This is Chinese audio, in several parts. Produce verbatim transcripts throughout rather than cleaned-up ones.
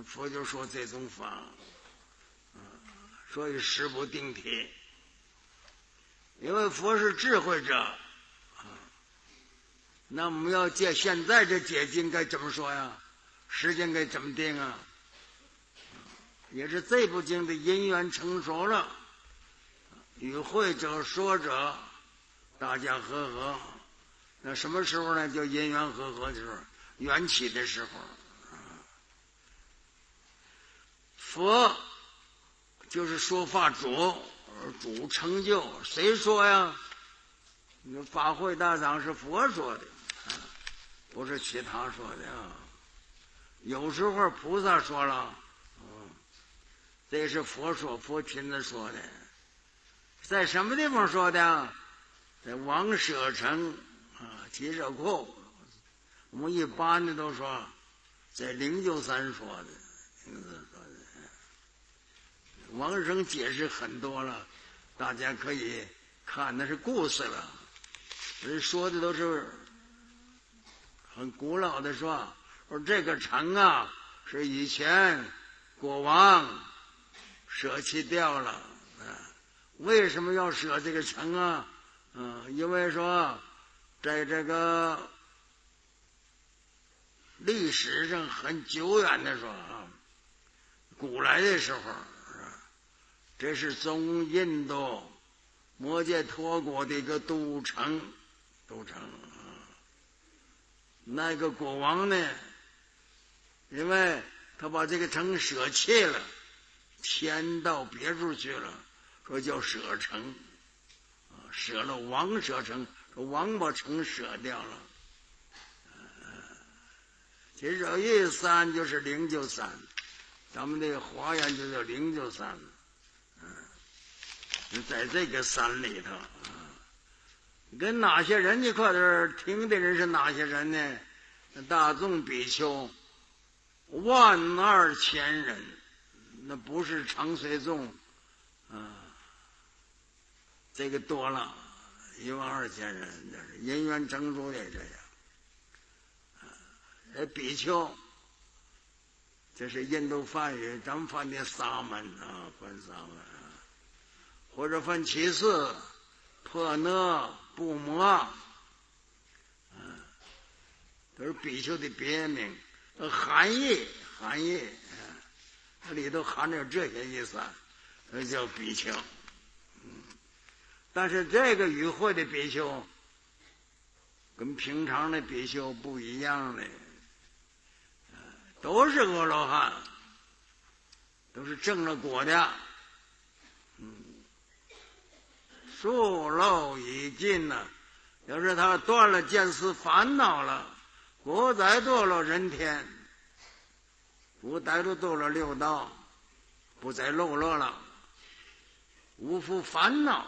佛就说这种法，所以时不定体。因为佛是智慧者，那我们要借现在这解经该怎么说呀？时间该怎么定啊？也是这部经的因缘成熟了，与会者说者大家和合，那什么时候呢？就因缘和合的时候，缘起的时候。佛就是说法主，主成就，谁说呀？你法会大赏是佛说的，不是其他说的啊。有时候菩萨说了，嗯，这是佛说，佛亲自说的。在什么地方说的？在王舍城啊，积舍库。我们一般的都说在灵鹫山说的。王生解释很多了，大家可以看，那是故事了。人说的都是很古老的说，说这个城啊是以前国王舍弃掉了。为什么要舍这个城啊？嗯，因为说在这个历史上很久远的时候啊，古来的时候，这是中印度摩羯陀国的一个都城，都城啊。那个国王呢，因为他把这个城舍弃了，迁到别处去了，说叫舍城，啊，舍了王舍城，说王把城舍掉了。其实这一山就是灵鹫山，咱们这个华严就叫灵鹫山。在这个山里头，跟哪些人一块儿听的人是哪些人呢？大众比丘万二千人，那不是长随众啊，这个多了，一万二千人，这是因缘成熟的这样。这比丘，这是印度梵语，咱们翻的沙门啊，翻沙门。或者分其次，破讷不魔，嗯，都是比丘的别名，含义含义，这里头含着这些意思，这叫比丘。嗯，但是这个与会的比丘跟平常的比丘不一样的，都是阿罗汉，都是证了果的。数漏已尽了，要是他断了见思烦恼了，不再堕落人天，不再堕落六道，不再漏落了，无复烦恼。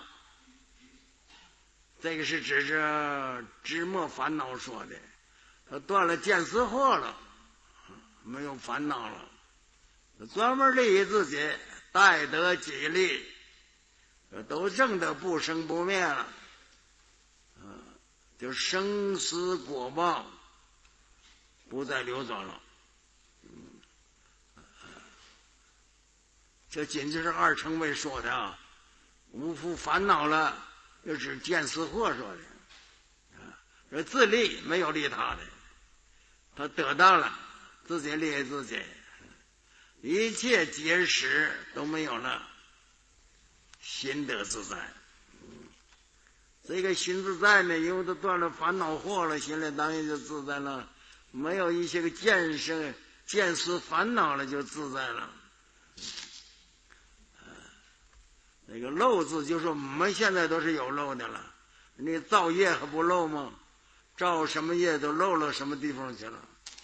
这个是指着知末烦恼说的，他断了见思惑了，没有烦恼了，专门利益自己，待得己利，都证得不生不灭了，嗯，就生死果报不再流转了。嗯，这仅就是二乘位说的啊，无复烦恼了，这是见思惑说的，啊，这自利没有利他的，他得到了自己利益自己，一切结识都没有了。心得自在，这个心自在呢，因为他断了烦恼惑了，心里当然就自在了，没有一些个见识见思烦恼了，就自在了。那个漏字就是我们现在都是有漏的了，你造业还不漏吗？造什么业都漏了什么地方去了。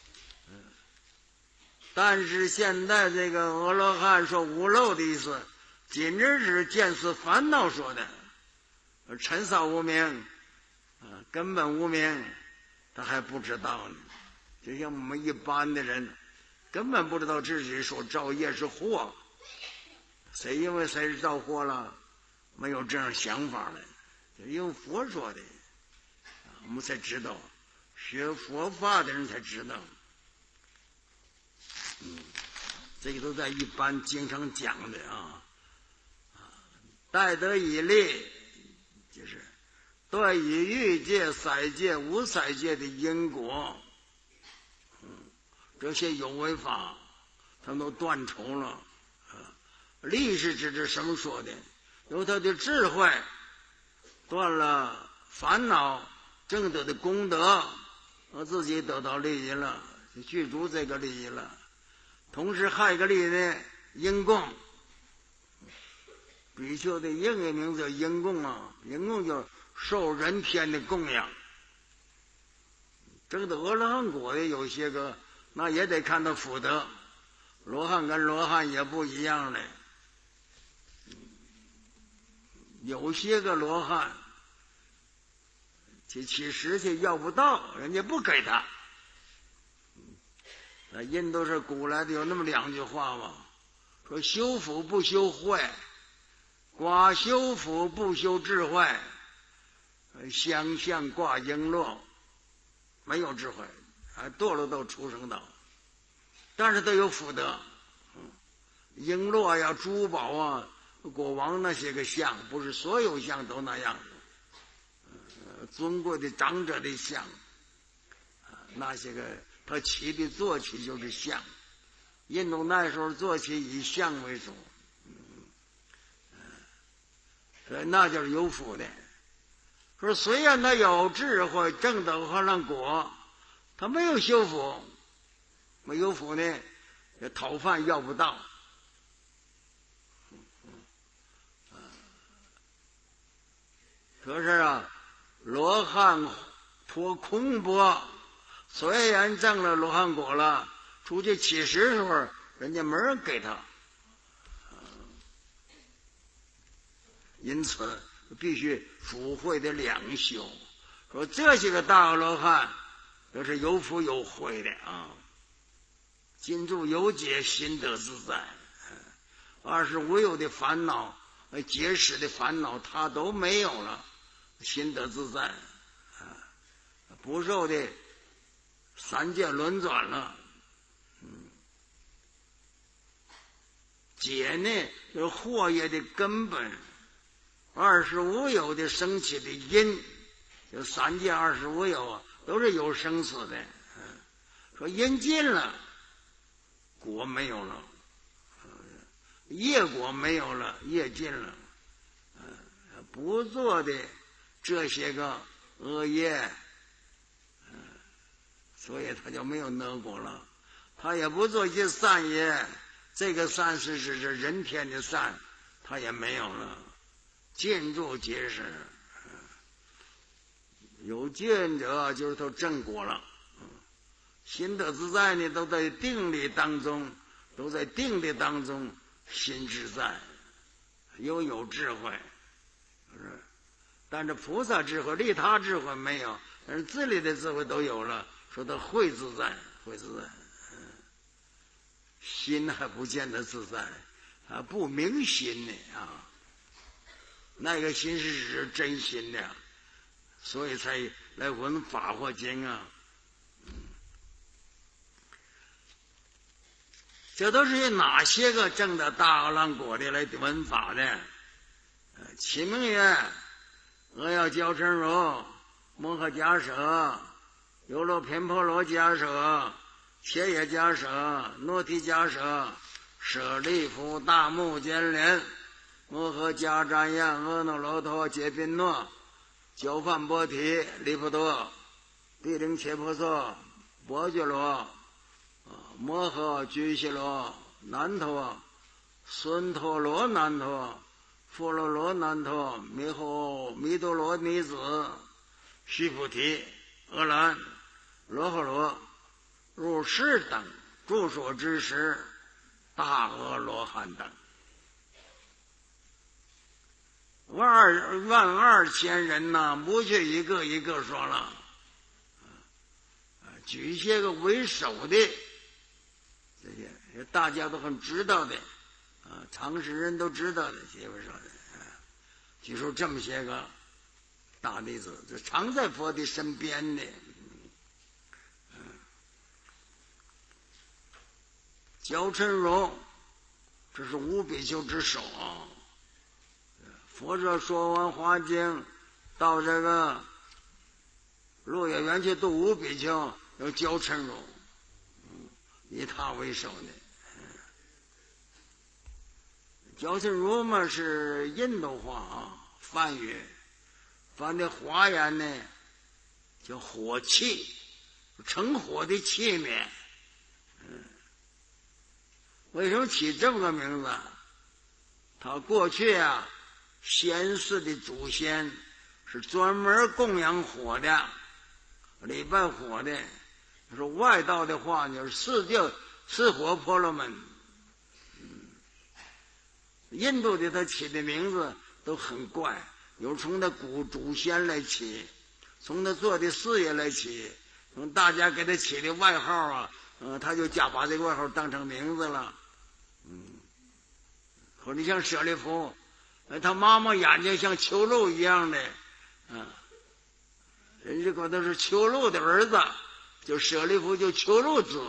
但是现在这个阿罗汉说无漏的意思，仅只是见思烦恼说的，尘扫无明，啊，根本无明，他还不知道呢。就像我们一般的人，根本不知道自己所造业是祸，谁因为谁是造祸了，没有这样想法了，就因为佛说的，我们才知道，学佛法的人才知道。嗯。 这个都在一般经常讲的啊。待得以利，就是对于欲界、色界、无色界的因果，嗯，这些有为法，他都断除了。啊，利是指的什么说的？由他的智慧断了烦恼，正得的功德，我自己得到利益了，就具足这个利益了。同时还有一个利益呢，因供。比丘的英文名字叫因供啊，因供就是受人天的供养。这个阿罗汉果的有些个，那也得看到福德。罗汉跟罗汉也不一样的，有些个罗汉，其其实去要不到，人家不给他。那印度是古来的有那么两句话嘛，说修福不修慧。寡修福不修智慧，相向挂璎珞，没有智慧，还堕落到畜生道，但是都有福德。璎珞呀、珠宝啊，国王那些个像，不是所有像都那样的。尊贵的长者的像，那些个他起的坐起就是像。印度那时候坐起以像为主。那就是有福的。说虽然他有智慧，正得阿罗汉果，他没有修福，没有福呢，讨饭要不到。可是啊，罗汉托空钵，虽然证了罗汉果了，出去乞食时候，人家没人给他。因此必须福慧的两修。说这些个大阿罗汉都是有福有慧的啊，心住有解，心得自在。二十无有的烦恼、结识的烦恼他都没有了，心得自在，不受的三界轮转了。解呢就是祸业的根本，二十无有的生起的因，就三界二十无有啊，都是有生死的。说因尽了，果没有了；业果没有了，业尽了。不做的这些个恶业，所以他就没有得果了。他也不做一些善业，这个善是是人天的善，他也没有了。见住皆是，有见者就是都正果了。心得自在呢，都在定力当中，都在定力当中，心自在，又有智慧，是。但是菩萨智慧、利他智慧没有，但是自利的智慧都有了，说他慧自在，慧自在，心还不见得自在，啊，不明心呢啊。那个心是指真心的，所以才来闻法华经啊。这都是哪些个证的大阿罗汉果的来闻法的？其名曰阿要教真如、摩诃迦舍、优罗频婆罗迦舍、切耶迦舍、诺提迦舍、舍利弗、大目犍连、摩诃迦旃延、阿耨罗陀、揭宾诺、鸠梵波提、利普多、地灵切婆娑、波觉罗、摩诃居西罗、难陀、孙陀罗难陀、佛罗罗难陀、弥诃弥多罗尼子、须菩提、阿兰、罗诃罗、入世等著所之时，大阿罗汉等。万二万二千人呐，不去一个一个说了，举一些个为首的，这些大家都很知道的啊，常识人都知道的，结果说的，举出这么些个大弟子，就常在佛的身边的。 焦陈荣，这是五比丘之首啊。佛说说完华经，到这个鹿野园去度五比丘，有焦陈荣，以他为首的。焦陈荣嘛是印度话啊，梵语，梵的华言呢叫火器，成火的器皿。嗯，为什么起这么个名字？他过去啊，先世的祖先是专门供养火的，礼拜火的。说外道的话就是四教四火婆罗门。印度的他起的名字都很怪，有从他古祖先来起，从他做的事业来起，从大家给他起的外号啊，嗯、呃，他就加把这个外号当成名字了。嗯，或者像舍利弗，呃，他妈妈眼睛像秋露一样的，嗯、啊，人家管他是秋露的儿子，就舍利弗就秋露子。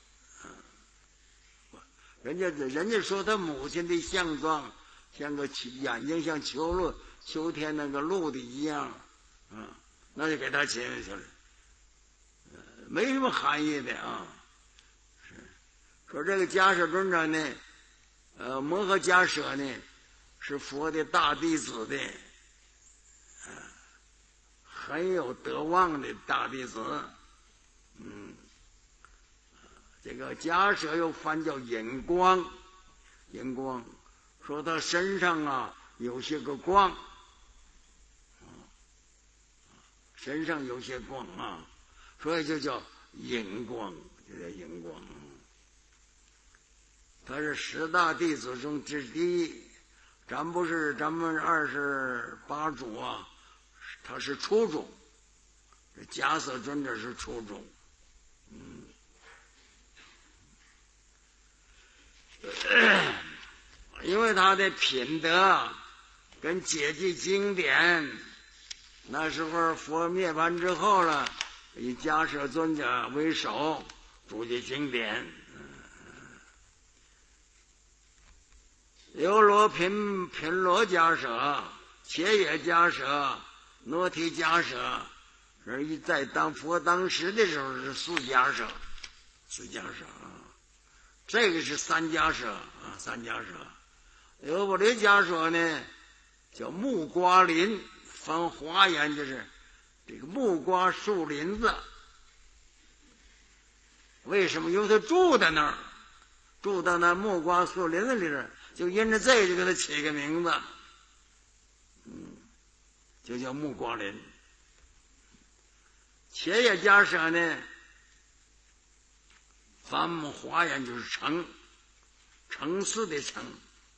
人家人家说他母亲的相状像个眼睛像秋露秋天那个露的一样，啊，那就给他起去了，呃，没什么含义的啊。是说这个迦舍尊者呢，呃，摩诃迦舍呢，是佛的大弟子的，呃，很有德望的大弟子，嗯。这个迦舍又翻叫引光，引光，说他身上啊有些个光，身上有些光啊，所以就叫引光，就叫引光。他是十大弟子中之一，咱不是咱们二十八祖啊，他是初祖，这迦舍尊者是初祖，嗯。因为他的品德跟解记经典，那时候佛灭完之后了，以迦舍尊者为首注解经典。优罗频频罗迦舍、伽也迦舍、罗提迦舍，而一在当佛当时的时候是四迦舍，四迦舍啊。这个是三迦舍啊，三迦舍。优波离迦舍呢，叫木瓜林，翻华言就是这个木瓜树林子。为什么？因为他住在那儿，住到那木瓜树林子里边，就因着这就给他起个名字，嗯，就叫木瓜林。伽也迦舍呢，翻华言就是城，城市的城。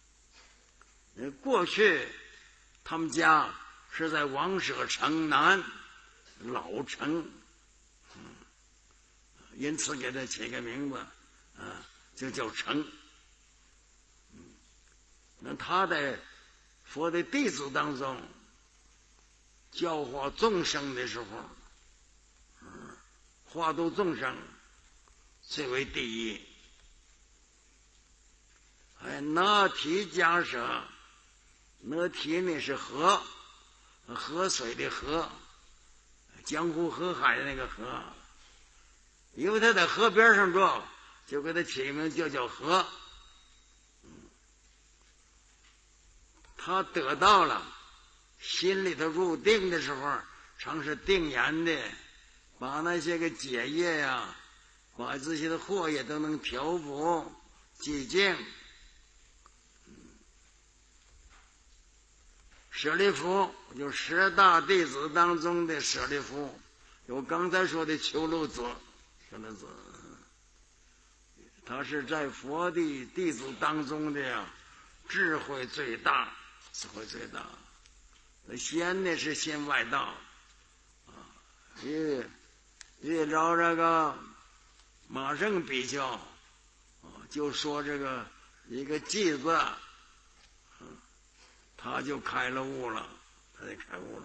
过去他们家是在王舍城南老城，嗯，因此给他起个名字，啊，就叫城。嗯，那他在佛的弟子当中教化众生的时候，嗯，化度众生最为第一。哎，那提迦舍，那提呢是河，河水的河，江湖河海的那个河。因为他在河边上住，就给他起名就叫河。他得到了，心里头入定的时候，常是定言的，把那些个解业呀、啊，把这些的惑业都能调伏寂静。舍利弗就十大弟子当中的舍利弗，有刚才说的秋露子，秋露子，他是在佛的弟子当中的呀，智慧最大，智慧最大。先呢是先外道，啊，遇遇着这个马胜比丘，啊，就说这个一个偈字。他就开了悟了，他就开悟了。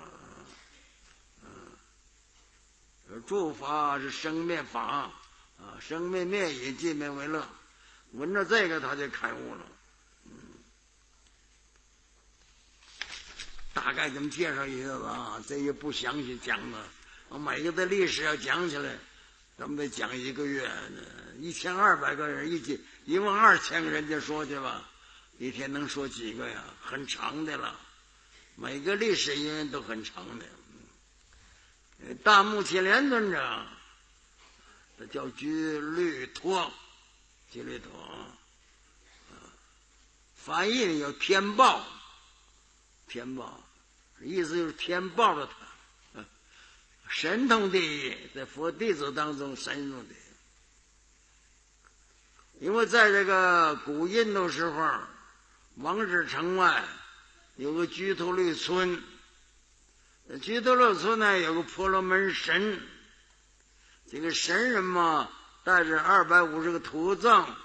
嗯，诸法是生灭法啊，生灭灭以寂灭为乐。 闻着这个他就开悟了。嗯，大概这么介绍一下吧，这也不详细讲了。每个的历史要讲起来，咱们得讲一个月，一千二百个人，一一万二千个人家说去吧，一天能说几个呀？很长的了，每个历史因为都很长的。大目犍连尊者，这叫居律托，居律托，翻译呢叫天报，天报，意思就是天报了他，神通第一，在佛弟子当中神通第一。因为在这个古印度时候，王室城外有个居陀律村，居陀律村呢有个婆罗门神，这个神人嘛带着二百五十个徒藏，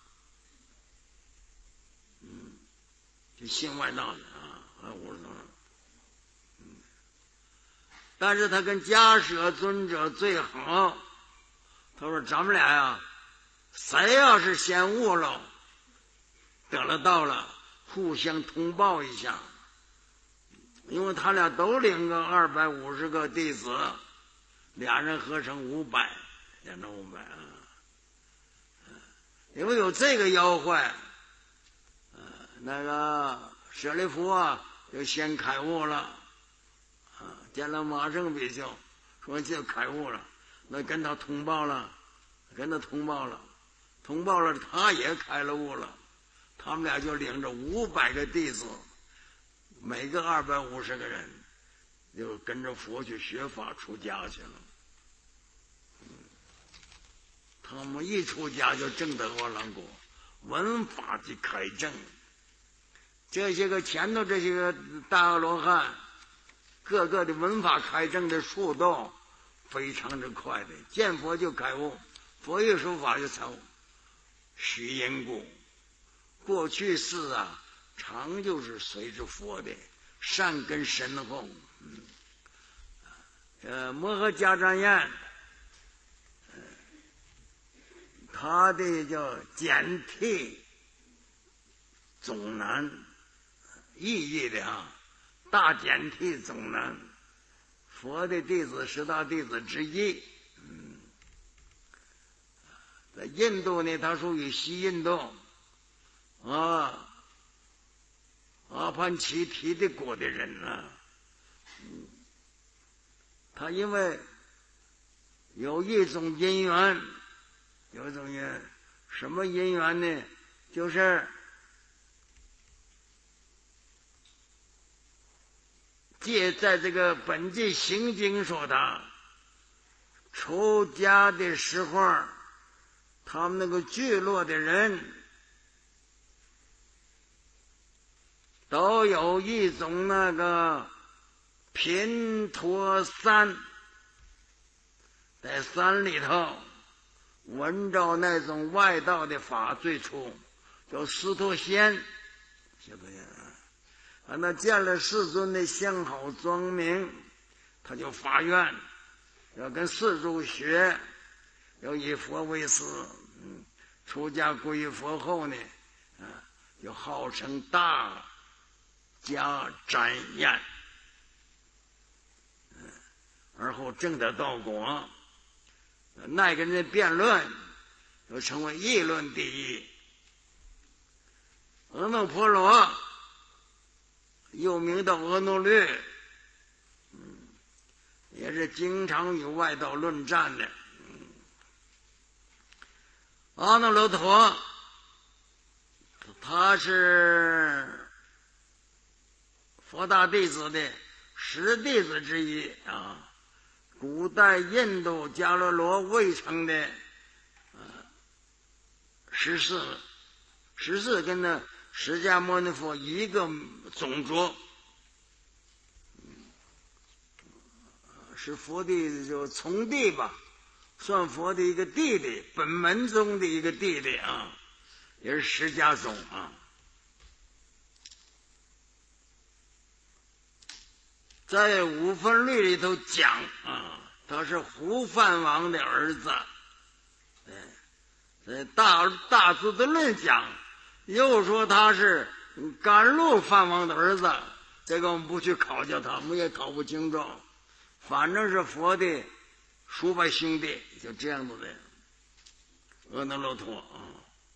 嗯，就信外道的啊，二百五十多。嗯，但是他跟迦舍尊者最好，他说咱们俩呀，谁要是先悟了，得了道了，互相通报一下。因为他俩都领个二百五十个弟子，俩人合成五百，两成五百啊。因为有这个妖怪，呃，那个舍利弗啊，就先开悟了，啊，见了马胜比丘，说就开悟了，那跟他通报了，跟他通报了，通报了，他也开了悟了，他们俩就领着五百个弟子。每个二百五十个人，就跟着佛去学法出家去了。嗯，他们一出家就证得阿郎果，闻法即开证。这些个前头这些个大阿罗汉，个个的闻法开证的速度非常之快的，见佛就开悟，佛一说法就开悟。须因故，过去世啊。常就是随着佛的善根深厚，嗯，呃，摩诃迦旃延，呃，他的叫简替总南，意义的啊，大简替总南，佛的弟子十大弟子之一，嗯，在印度呢，他属于西印度，啊。阿潘奇提的国的人呢、啊嗯，他因为有一种因缘，有一种因缘，什么因缘呢？就是借在这个本纪行经说他出家的时候，他们那个聚落的人。都有一种那个频陀山，在山里头闻着那种外道的法，最初叫斯陀仙，斯陀仙啊，那见了世尊的相好庄明，他就发愿要跟世尊学，要以佛为师。嗯，出家皈依佛后呢，啊，就号称大家瞻宴，嗯，而后证得道果。那个人的辩论又成为议论第一。阿耨婆罗又名到阿耨律，嗯，也是经常与外道论战的。嗯，阿耨罗陀他是佛大弟子的十弟子之一啊，古代印度迦罗罗卫城的呃十四，十四跟那释迦牟尼佛一个种族，是佛的就从弟吧，算佛的一个弟弟，本门中的一个弟弟啊，也是释迦种啊。在五分律里头讲啊，他是胡梵王的儿子， 在大大字的论讲，又说他是甘露藩王的儿子，这个我们不去考究他，我们也考不清楚。反正是佛的叔伯兄弟，就这样子的。阿耨罗陀啊，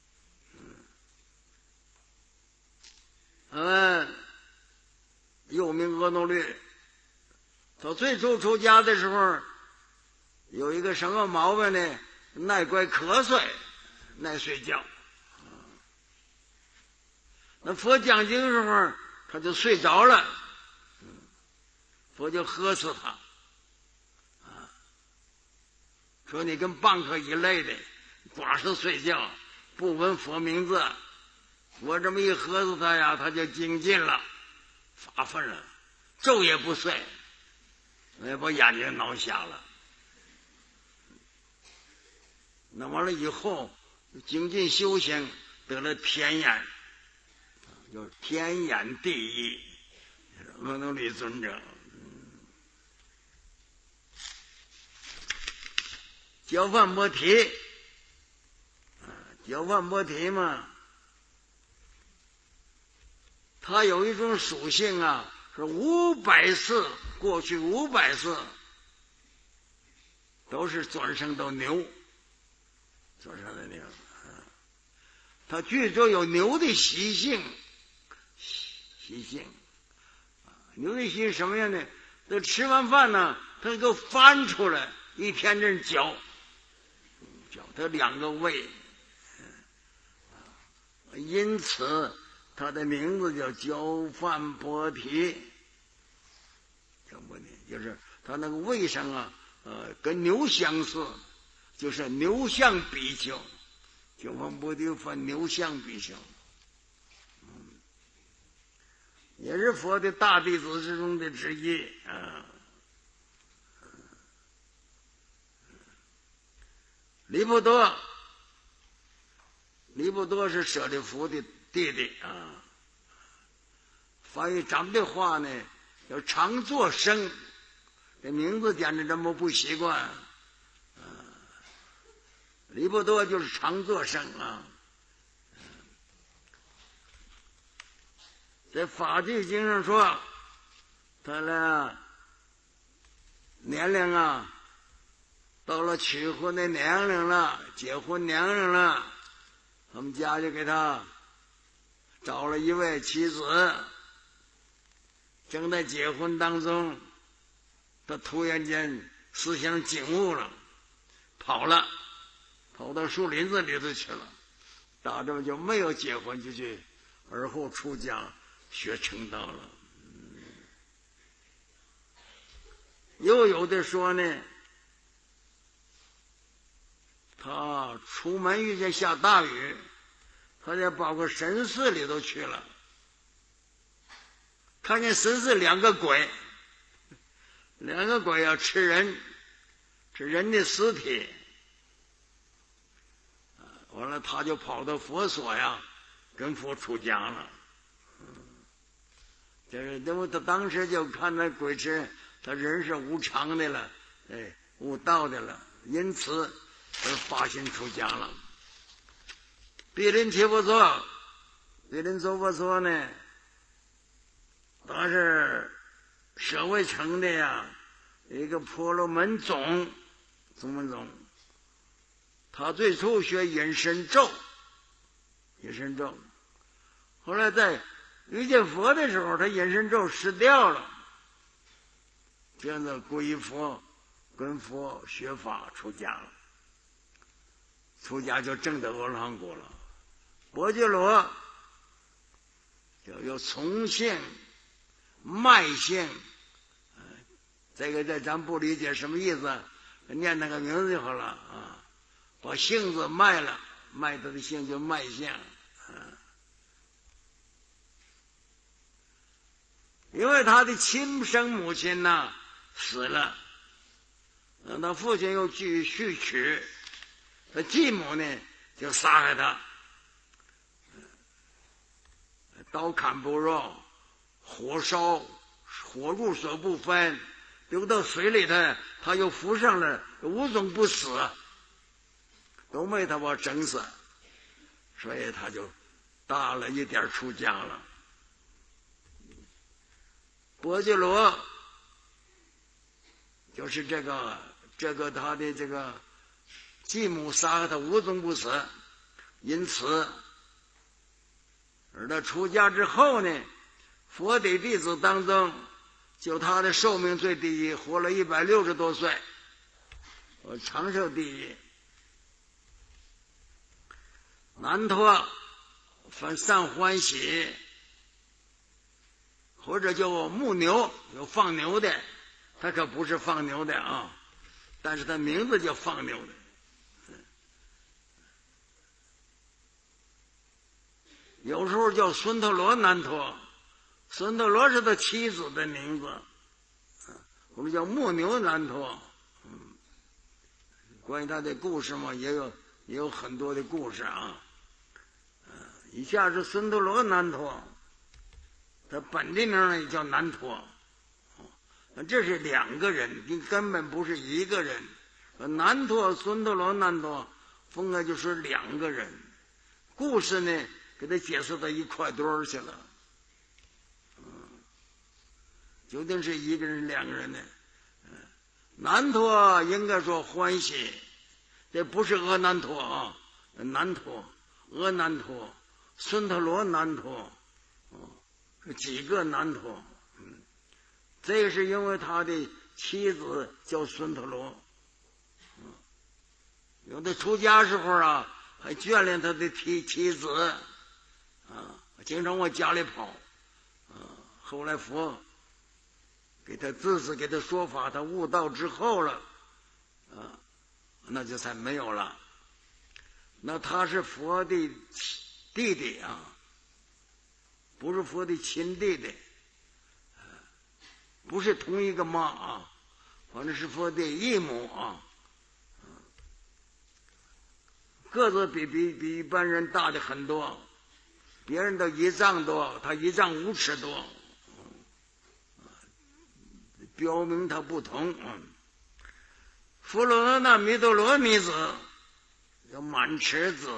嗯，又名阿耨律。他最初出家的时候，有一个什么毛病呢？爱怪瞌睡，爱睡觉。那佛讲经的时候，他就睡着了，佛就呵斥他，啊，说你跟蚌壳一类的，光是睡觉，不闻佛名字。我这么一呵斥他呀，他就精进了，发奋了，昼夜不睡，也把眼睛挠瞎了。那完了以后，精进修行，得了天眼，叫天眼第一，阿耨律尊者。焦梵波提，焦梵波提嘛，他有一种属性啊，是五百世，过去五百世都是转生到牛，转生的牛。他据说有牛的习性，习性，牛的习性什么样呢？他吃完饭呢，他给我翻出来一片阵嚼，嚼他两个胃，因此他的名字叫焦梵波提。焦梵波提就是他那个胃上啊，呃，跟牛相似，就是牛相比丘。焦梵波提分牛相比丘，嗯，也是佛的大弟子之中的之一啊。离不多，离不多是舍利弗的弟弟啊。翻译咱们的话呢，叫常作生，这名字简直这么不习惯。离不多就是常作生啊。在法纪经上说，他的年龄啊，到了娶婚的年龄了，结婚年龄了，他们家就给他找了一位妻子。正在结婚当中，他突然间思想醒悟了，跑了。跑到树林子里头去了，打这么就没有结婚，就去而后出家学成道了。又有的说呢，他出门遇见下大雨，他就跑个神寺里头去了，看见神寺两个鬼，两个鬼要吃人，吃人的尸体。完了，他就跑到佛所呀，跟佛出家了。就是因为他当时就看那鬼吃，他人是无常的了，哎，悟道的了，因此而发心出家了。毗邻揭婆娑，毗邻揭婆娑呢，他是舍卫城的呀，一个婆罗门种，宗门种。他最初学隐身咒，隐身咒，后来在遇见佛的时候，他隐身咒失掉了，这样子皈依佛，跟佛学法出家了，出家就证得阿罗汉果了。波揭罗就有从性、脉性，这个在咱不理解什么意思，念那个名字就好了啊。把性子卖了，卖他的性就卖相，因为他的亲生母亲呢死了，他父亲又继续娶，他继母呢就杀害他，刀砍不入，火烧，火入所不分，丢到水里头，他又浮上了，无种不死。 都没他把整死，所以他就大了一点出家了。波吉罗就是这个这个他的这个继母杀了他无踪不死，因此而他出家之后呢，佛的弟子当中就他的寿命最第一，活了一百六十多岁，长寿第一。南托分善欢喜，或者叫牧牛，有放牛的，他可不是放牛的啊，但是他名字叫放牛的。有时候叫孙特罗南托，孙特罗是他妻子的名字，我们叫牧牛南托。关于他的故事嘛，也有也有很多的故事啊。以下是孙特罗南托，他本地名呢也叫南托，这是两个人，根本不是一个人。南托孙特罗南托分开就是两个人，故事呢给他解释到一块堆儿去了。究竟是一个人两个人呢？南托应该说欢喜，这不是俄南托啊，南托俄南托孙特罗南托，是几个南托。嗯，这个是因为他的妻子叫孙特罗。嗯，有的出家时候啊，还眷恋他的妻妻子，啊，经常往家里跑。啊，后来佛给他自是给他说法，他悟道之后了，啊，那就才没有了。那他是佛的弟弟啊，不是佛的亲弟弟，不是同一个妈啊，反正是佛的异母啊，个子比比比一般人大的很多，别人都一丈多，他一丈五尺多，标明他不同。佛罗那弥多罗尼子叫满持子，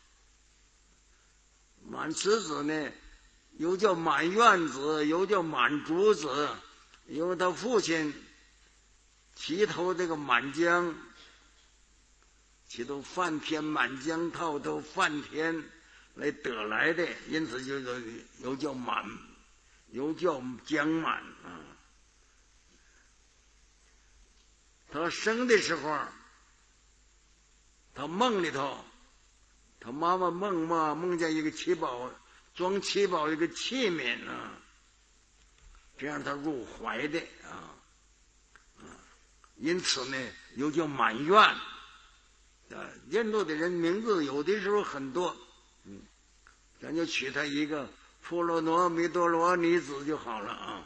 满持子呢又叫满愿子，又叫满竹子，因为他父亲齐头这个满江，齐头梵天满江套头梵天来得来的，因此就又又叫满，又叫江满啊。他生的时候，他梦里头，他妈妈梦嘛梦见一个七宝，装七宝一个器皿啊，这样他入怀的啊，因此呢又叫满愿啊。印度的人名字有的时候很多，嗯，咱就取他一个婆罗罗弥多罗尼子就好了啊。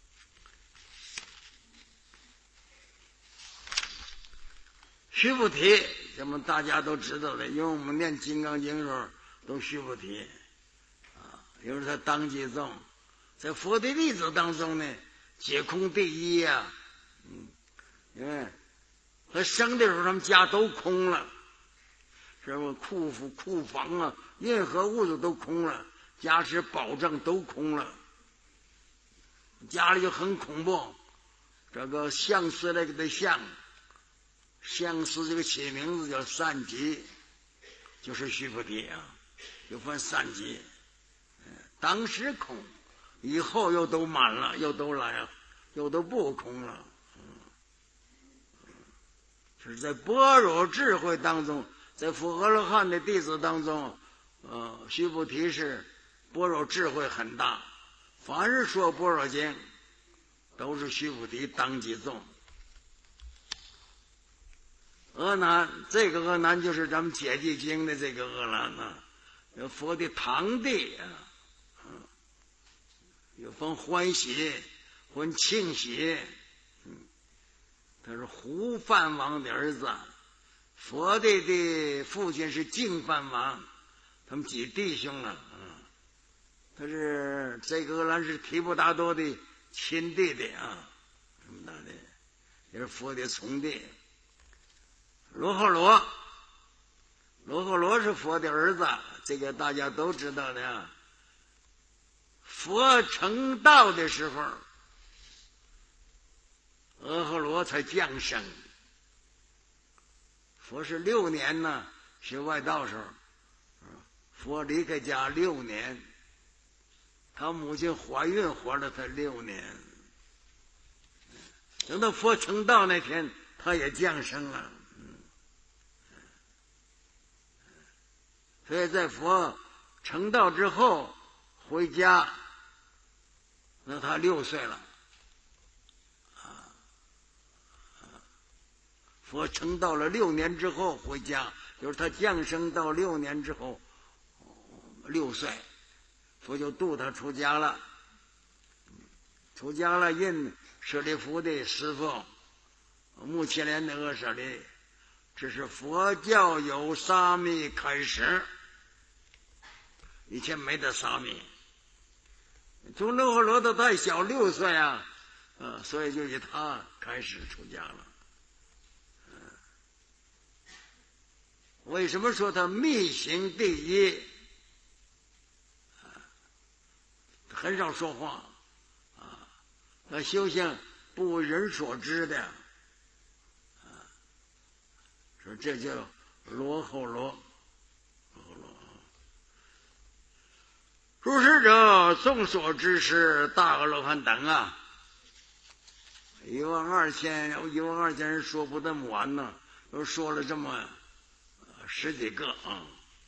须菩提，咱们大家都知道的，因为我们念《金刚经》的时候都须菩提啊，因为他当机众，在佛的弟子当中呢，解空第一呀、啊，嗯，因为他生的时候他们家都空了，是吧？库府库房啊，任何物质都空了，家是保证都空了，家里就很恐怖。这个相师来给他相。相师这个起名字叫善吉，就是须菩提啊，就分善吉。当时空，以后又都满了，又都来了，又都不空了。是在般若智慧当中，在佛阿罗汉的弟子当中，呃，须菩提是般若智慧很大。凡是说般若经，都是须菩提当机众。阿难，这个阿难就是咱们解地经的这个阿难啊，佛的堂弟啊，有分欢喜，分庆喜，嗯，他是胡梵王的儿子，佛的的父亲是净梵王，他们几弟兄啊，啊，他是这个阿难是提婆达多的亲弟弟啊，这么大的，也是佛的从弟。罗诃罗罗睺罗是佛的儿子，这个大家都知道的。佛成道的时候，阿訶罗才降生。佛是六年呢，学外道时候，佛离开家六年，他母亲怀孕活了他六年。等到佛成道那天，他也降生了。所以在佛成道之后回家，那他六岁了。佛成道了六年之后回家，就是他降生到六年之后，六岁，佛就度他出家了。出家了，印舍利弗的师父目犍连的阿舍利，这是佛教有沙弥开始，以前没得沙弥。从罗睺罗都太小，六岁啊，呃，所以就以他开始出家了。为什么说他密行第一？很少说话啊，他修行不为人所知的，啊，说这叫罗睺罗。如是者，众所知是大阿罗汉等啊，一万二千，一万二千人说不那么完呢，都说了这么十几个啊，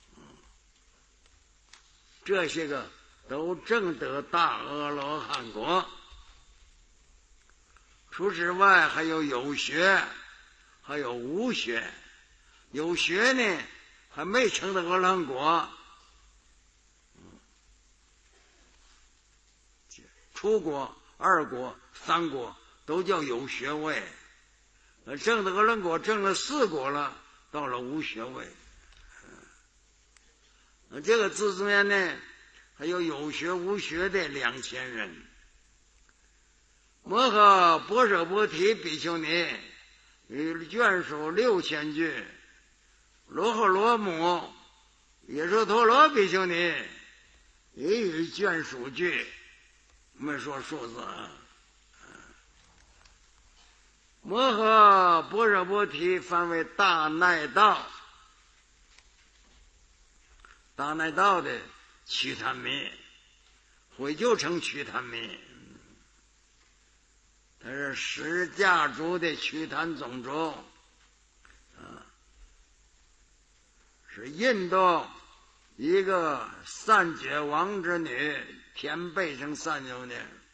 这些个都证得大阿罗汉果。除此之外，还有有学，还有无学。有学呢，还没成的阿罗汉果。初果、二果、三果都叫有学位。证的阿罗汉果证了四果了，到了无学位。这个字中间呢，还有有学无学的两千人。摩诃波舍波提比丘尼与眷属六千句，罗睺罗母也说陀罗比丘尼也与眷属句，没说数字啊。摩诃波舍波提翻为大奈道，大奈道的瞿昙弥，毁旧成瞿昙弥，他是十家族的瞿昙种族，啊，是印度一个散觉王之女，田贝生散觉的